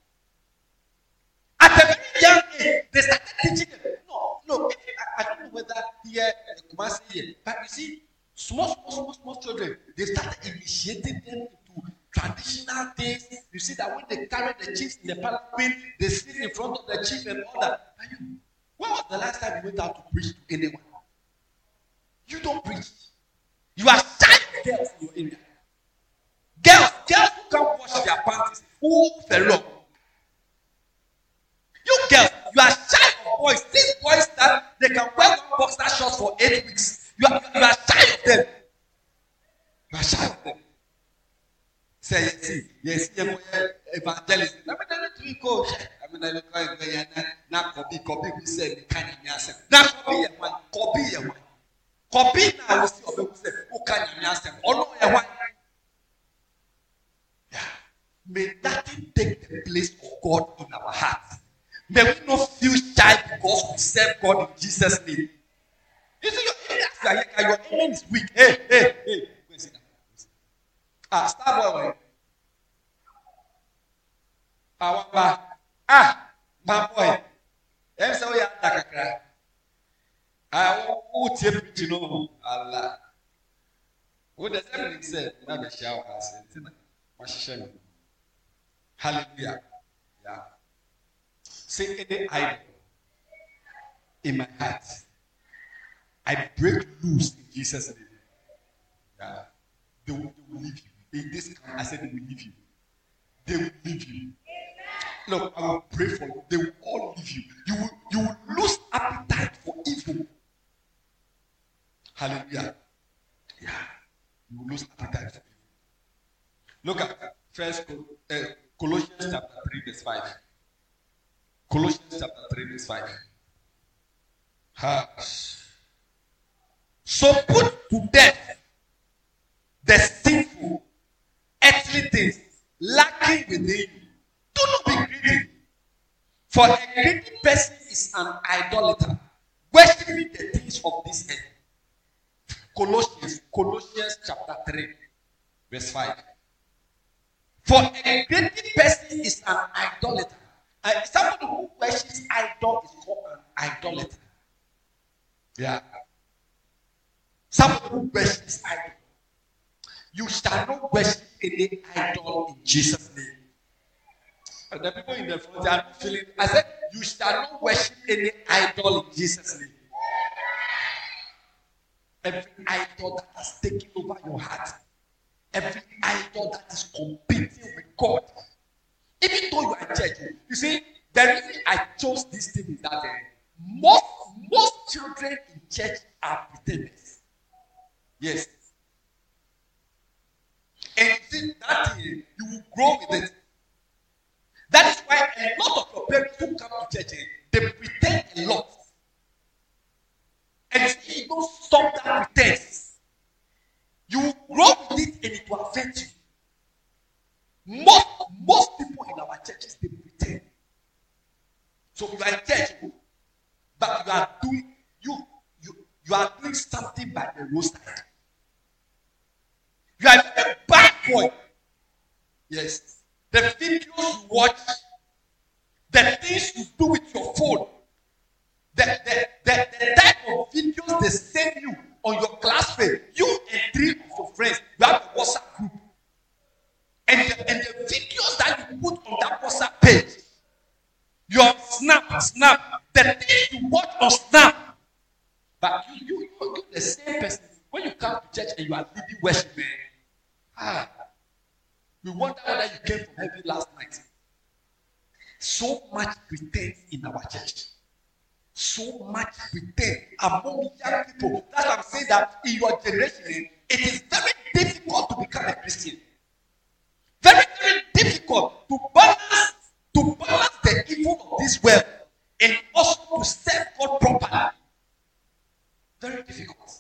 At a very young age, they started teaching them. No, no, I, I don't know whether here, Kumasi here, but you see, small, small, small, small children, they started initiating them into traditional things. You see that when they carry the chiefs in the palanquin, they sit in front of the chief and all that. And you, when was the last time you went out to preach to anyone? You don't preach. You are shy girls in your area. Girls, girls who can't wash their panties. Who fellow? You girls, you are shy of boys. These boys that they can wear one boxer shorts for eight weeks. You are, you are shy of them. You are shy of them. Say, yes, yes, yes, evangelist. Let me tell you to you, coach. I mean, I look like now, copy, copy, we say, kind of answer. Now, copy, one, copy, one. Copy now, we see, we say, who can you answer? Oh, no, one. Yeah. May nothing take the place of God in our hearts. May we not feel shy because we serve God in Jesus' name. You see, your amen, your amen is weak. Hey, hey, hey. Go and sit down. Ah, star boy. Ah, ah, my boy. Em say we are dakakra. Ah, who tie preach no? Allah. Who does everything say? Na be shout as it na. Wahihye. Hallelujah. Yeah. Say any idol in my heart, I break loose in Jesus' name. Yeah. They will, they will leave you. In this camp, I said they will leave you. They will leave you. Look, I will pray for you. They will all leave you. You will, you will lose appetite for evil. Hallelujah. Yeah. You will lose appetite for evil. Look at First uh, Colossians chapter three, verse five. Colossians chapter three, verse five. Ha. So put to death the sinful, earthly things lacking within you. Do not be greedy. For a greedy person is an idolater, worshiping the things of this earth. Colossians, Colossians chapter three, verse five. For a greedy person is an idolater. Uh, somebody who worships idol is called an idolater. Yeah. Somebody who worships idol. You shall not worship any idol in Jesus' name. And the people in the front they are not feeling. I said, you shall not worship any idol in Jesus' name. Every idol that has taken over your heart, every idol that is competing with God, even though you are in church, you see, the reason I chose this thing is that uh, most most children in church are pretenders. Yes. And you see, that thing, you will grow with it. That is why a lot of your parents who come to church, they pretend a lot. And if you don't stop that pretense, you will grow with it and it will affect you. Most, most people in our churches, they pretend. So you are in church, but you are doing you you you are doing something by the roadside. You are a bad boy. Yes. The videos you watch, the things you do with your phone, the, the, the, the type of videos they send you on your class page, you and three of your friends, you have a WhatsApp group. And the, and the videos that you put on that WhatsApp page, your Snap, Snap, the things you watch on Snap. But you, you, you, you the same person. When you come to church and you are leading worship, man, ah, we wonder whether you came from heaven last night. So much pretense in our church. So much pretense among young people. That's why I'm saying that in your generation, it is very difficult to become a Christian. Very, very difficult to balance, to balance the evil of this world and also to serve God properly. Very difficult.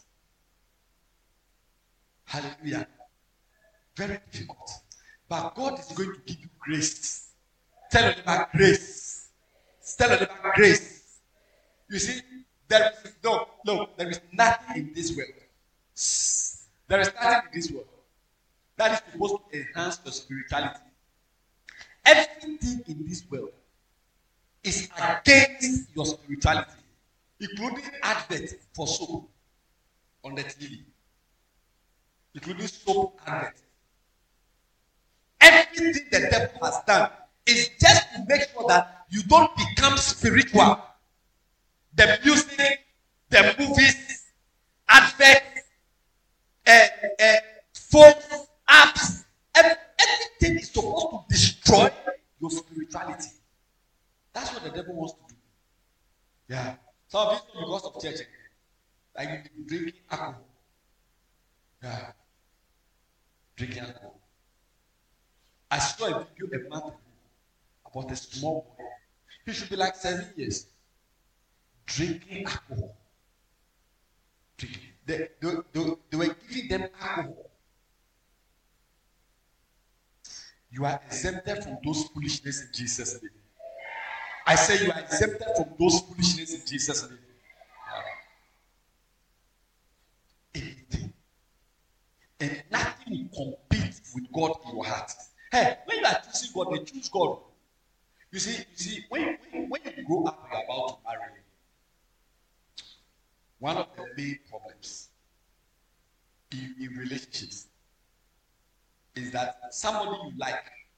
Hallelujah. Very difficult. But God is going to give you grace. Tell them about grace. Tell them about grace. You see, there is no, no, there is nothing in this world. There is nothing in this world that is supposed to enhance your spirituality. Everything in this world is against your spirituality, including adverts for soap on the T V, including soap adverts. Everything the devil has done is just to make sure that you don't become spiritual. The music, the movies, adverts, uh, uh, phones, apps, everything is supposed to destroy your spirituality. That's what the devil wants to do. Yeah. Some of you know because of church, like you drinking alcohol. Yeah. Drinking alcohol. I saw a video a month ago about a small boy. He should be like seven years. Drinking alcohol. Drinking. They, they, they, they were giving them alcohol. You are exempted from those foolishness in Jesus' name. I say you are exempted from those foolishness in Jesus' name. Anything. And nothing will compete with God in your heart. Hey, when you are choosing God, they choose God. You see, you see, when, when, when you grow up and you're about to marry, one of the main problems in, in relationships is that somebody you like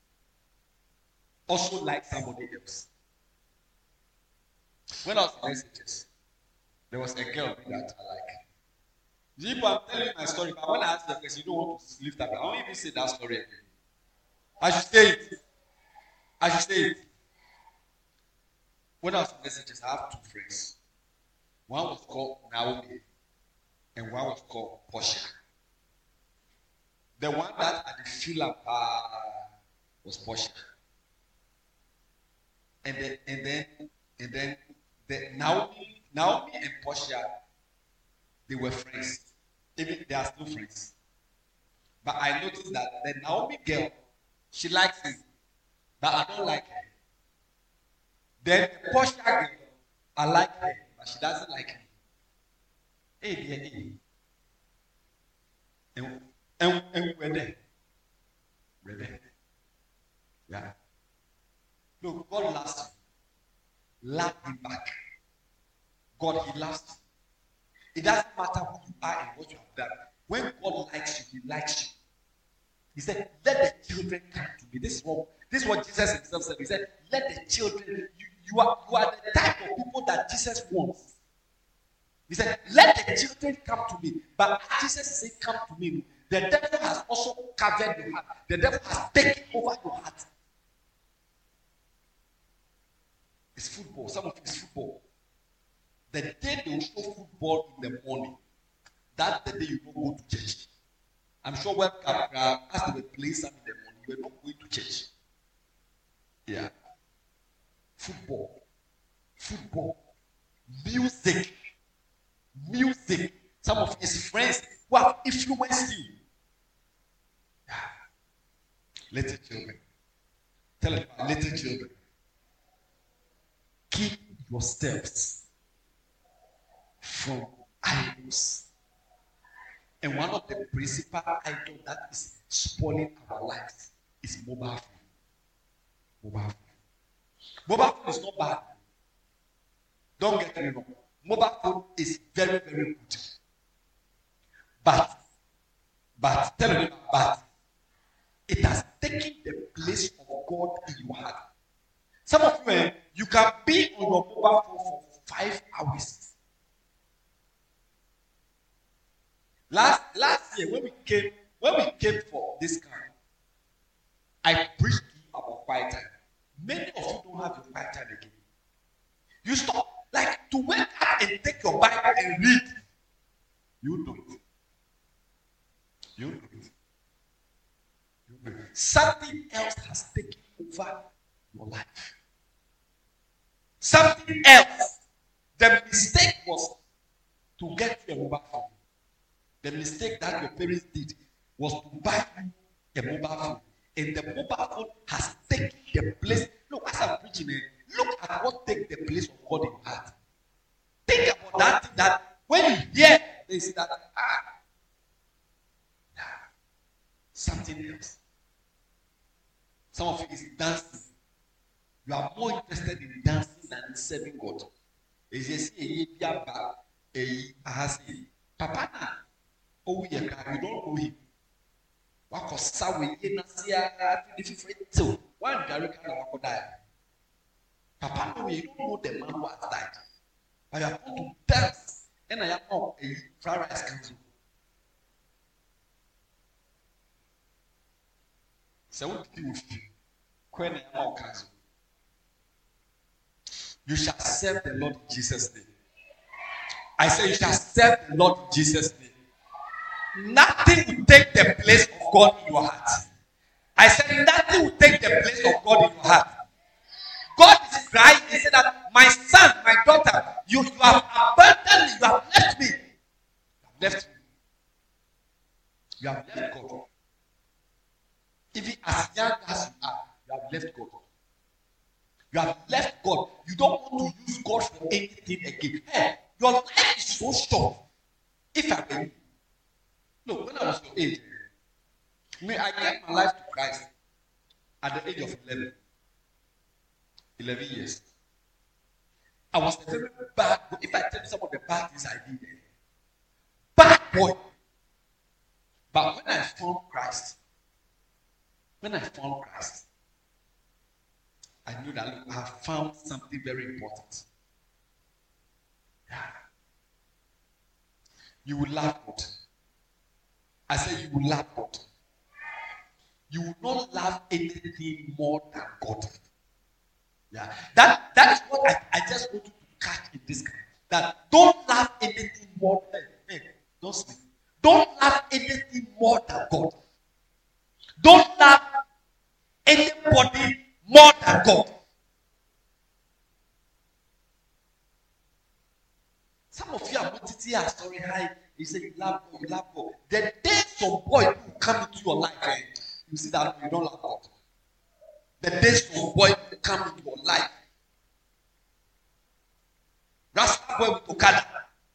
also likes somebody else. When I was in S H S, there was a girl that I like. People, I'm telling you my story, but when I ask the question, you don't want to lift up. I won't even say that story again. I should say it. I should say it. When I was in S H S, I have two friends. One was called Naomi, and one was called Portia. The one that I did feel like uh, was Portia. And then and then and then the Naomi, Naomi and Portia, they were friends. Even they are still friends. But I noticed that the Naomi girl, she likes him, but I don't like her. Then the Portia girl, I like her, but she doesn't like me. Hey, dear, hey. And, and, and we're there. We're there. Yeah. Look, God loves you. Love him back. God, he loves you. It doesn't matter who you are and what you have done. When God likes you, he likes you. He said, let the children come to me. This is what, this is what Jesus himself said. He said, let the children, you, you, are, you are the type of people that Jesus wants. He said, let the children come to me. But Jesus said, come to me. The devil has also covered your heart. The devil has taken over your heart. It's football. Some of it is football. The day they will show football in the morning, that's the day you don't go to church. I'm sure when uh, as they were playing some in the morning, you were not going to church. Yeah. Football. Football. Music. Music. Some of his friends who have influenced you. Yeah. Little children. Tell them about little children. Keep your steps from idols. And one of the principal idols that is spoiling our lives is mobile phone. Mobile phone. Mobile phone is not bad. Don't get me wrong. Mobile phone is very, very good. But, but, tell me about but, it has taken the place of God in your heart. Some of you, you can be on your mobile phone for five hours. Last last year when we came when we came for this camp, I preached to you about quiet time. Many of you don't have your quiet time again. You stop like to wake up and take your Bible and read. You do it. You do it. You do it. Something else has taken over your life. Something else. The mistake was to get your mobile phone. The mistake that your parents did was to buy a mobile phone. And the mobile phone has taken the place. Look, as I'm preaching it, look at what takes the place of God in your heart. Think about that thing that when you hear this, that, ah, nah, something else. Some of it is dancing. You are more interested in dancing than in serving God. As you see, Papa, oh, you don't know him. What was Sawi in Asia? So, one direct die. Papa, no, you don't know the man who has died. I have gone to dance, and I have not a fried rice council. So, what do you feel? When I am council, you shall serve the Lord in Jesus' name. I say, you shall serve the Lord in Jesus' name. Nothing will take the place of God in your heart. I said nothing will take the place of God in your heart. God is crying. He said that my son, my daughter, you, you have abandoned me, you have left me. You have left me. You have left God. Even as young as you are, you have left God. You have left God. You don't want to use God for anything again. Hey, your life is so short. If I were you, look, when I was your age, me, I gave my life to Christ at the age of eleven. eleven years. I was a very bad boy. If I tell you some of the bad things I did, bad boy. But when I found Christ, when I found Christ, I knew that look, I have found something very important. Yeah. You will love God. I said you will love God. You will not love anything more than God. Yeah. That, that is what I, I just want you to catch in this kind. That don't love anything more than hey, hey, don't sleep. Don't love anything more than God. Don't love anybody more than God. see a story high, you say you love God, you love God. The day some boy will come into your life, eh, you see that you don't love God. The day some boy will come into your life. Rasta boy with Okada.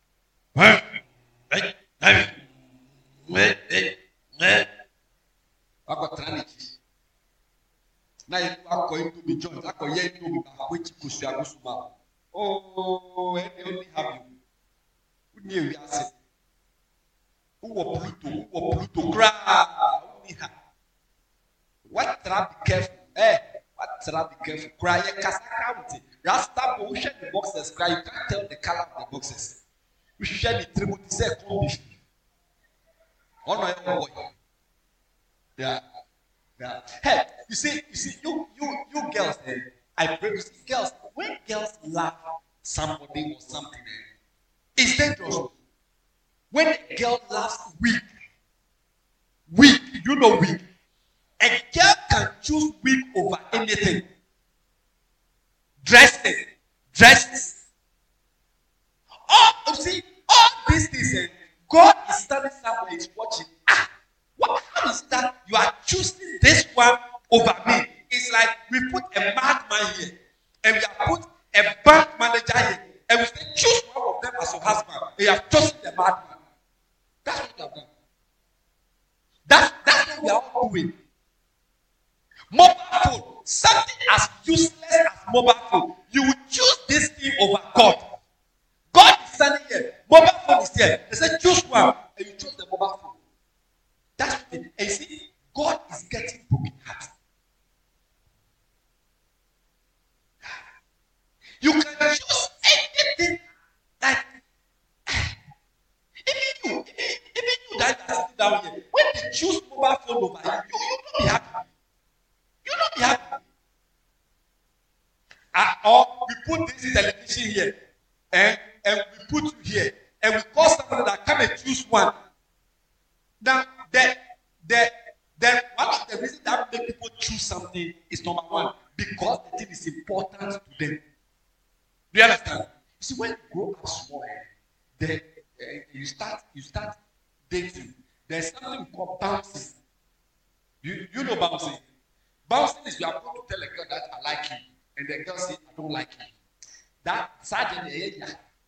Akɔtraniki. Na yɛ akɔ into the joint, akɔ yɛ into the baako ekyi kosi agosuma. Oh, ɛni only have you. Wúni ewi ase. Wúwɔ Pluto, wúwɔ Pluto kraa. Wúni ha. Wàtara be careful. Eh, wàtara be careful. Kraa yɛ kasa kawuti. Rasta bo wohwɛ the boxes kraa, you can't tell the colour of the boxes. Wohwɛ the tribu ti sɛ kɔn bi. Ɔnɔ yɛ wɔ boy. Yeah, yeah. Hey, you see, you see, you, you, you girls, eh, I pray. You see, girls, when girls love somebody or something, eh, it's dangerous. When a girl loves weak, weak, you know weak. A girl can choose weak over anything. Dresses, dresses. All you see, all these things, eh, God is standing somewhere, is watching. Ah. What is that? You are choosing this one over me. It's like we put a madman here, and we have put a bank manager here, and we say choose one of them as your husband. And you have chosen the madman. That's what you have done. That's that's what we are all doing. Mobile phone, something as useless as mobile phone. You will choose this thing over God. God is standing here. Mobile phone is here. They say choose one, and you choose the mobile phone. That's the thing. And you see, God is getting broken hearts. You can choose anything like even you, even, even you that are sitting down here. When they choose mobile phone over you, you, you don't be happy. You don't be happy. Uh, or we put this television here, and, and we put you here, and we call somebody that come and choose one. Now, the, the, the, one of the reasons that make people choose something is number one, because the thing is important to them. Do you understand? You see, when you grow up small, then uh, you start you start dating. There's something called bouncing. You you know bouncing. Bouncing is you are going to tell a girl that I like you, and the girl says I don't like you. That sergeant, eh, yeah,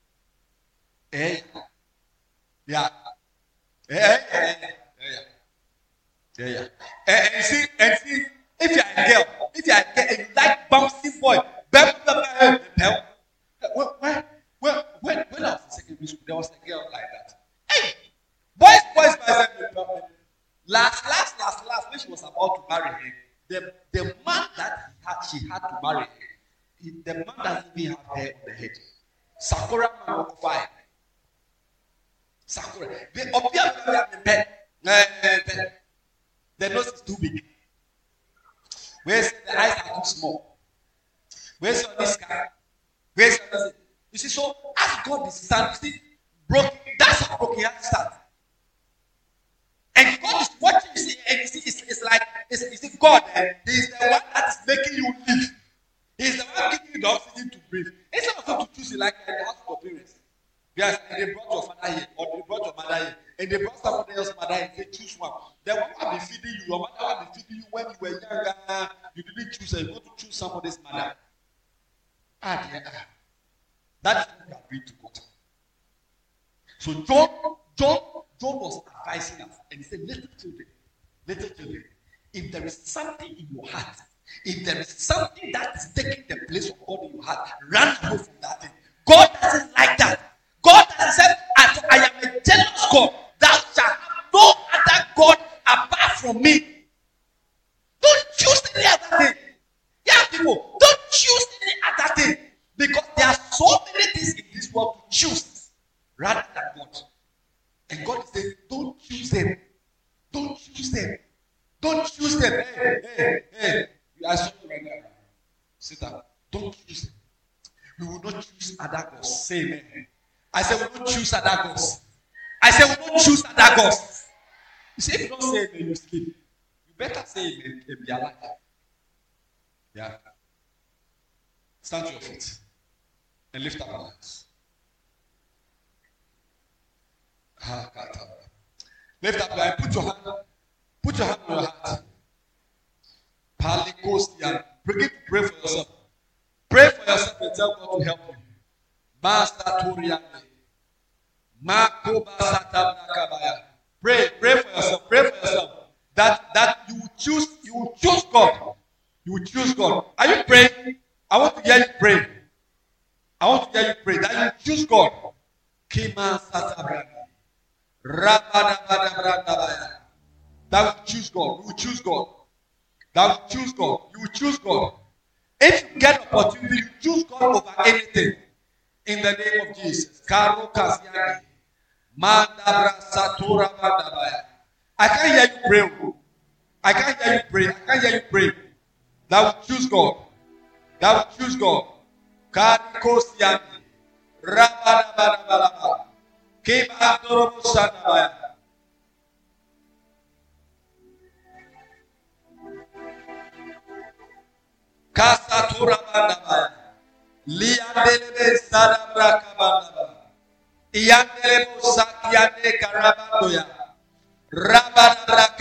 eh, yeah, eh, eh, eh, yeah, yeah, yeah. And, and see, and see, if you are a girl, if you are a girl, and you like bouncing boy, bam, bam, bam, bam. When, when, when, when, when I was in secondary school, there was a girl like that. Hey, boys, boys, boys, last, last, last, last, when she was about to marry him, the, the man that he had, she had to marry him, he, the man doesn't even have hair on the head. Sakura man of fire. Sakura. The obvious the the nose is too big. Where's the eyes are too small? Where's your this guy? Where's your this? You see, so as God is standing, see, broken. That's how broken heart starts. And God is watching. You see, and you see, it's, it's like it's, you see, God. Eh, he is the one that is making you live. He is the one giving you the oxygen to breathe. Instead of you to choose it like in the house of your parents. Yes, and they brought your father here, or they brought your mother here, and they brought somebody else's mother here. They choose one. The one who will be feeding you, your mother will be feeding you when you were younger. You didn't choose her. You want to choose somebody's mother. Ah, dear. That is what you agreed to God. So John, John, John was advising us, and he said, "Little children, little children, if there is something in your heart, if there is something that is taking the place of God in your heart, run away from that thing. God doesn't like that. God has said, I, I am a jealous God. Thou shalt have no other God apart from me." Don't choose any other thing. Young people, don't choose any other thing. Because there are so many things in this world to choose rather than God. And God is saying, don't choose them. Don't choose them. Don't choose them. Hey, hey, hey. You are sorry right now. Sit down. Don't choose them. We will not choose other gods. Say amen. I said we don't choose other gods. I said we don't choose other gods. You see, if you don't say amen, you sleep. You better say amen and be alive. Yeah. Stand to your feet and lift up your hands. Lift up your hand. Put your hand. Put your hand on your heart. Palikostian. Begin to pray for yourself. Pray for yourself and tell God to help you. Master Toriande. Makoba Satabrakabaya. Pray, pray for yourself. Pray for yourself. That that you will choose, you will choose God. You will choose God. Are you praying? I want to hear you pray. I want to hear you pray. That you choose God. Kima Satabranda. Rabadabadabrandabaya. That will choose God. You will choose God. That will choose God. You will choose God. If you get opportunity, you choose God over anything. In the name of Jesus. Karo Kaziani. Mandabra Satura Mandabaya. I can't hear you pray. I can't hear you pray. I can't hear you pray. That will choose God. That will choose God. Kariko Siani. Rabadabadabalaba. Keba Adorobo Sandabaya. Kasatura Mandabaya. Liandelebe Sadabra Kabandaba. Iandelebo Sakiane Karabandoya. Rabadabra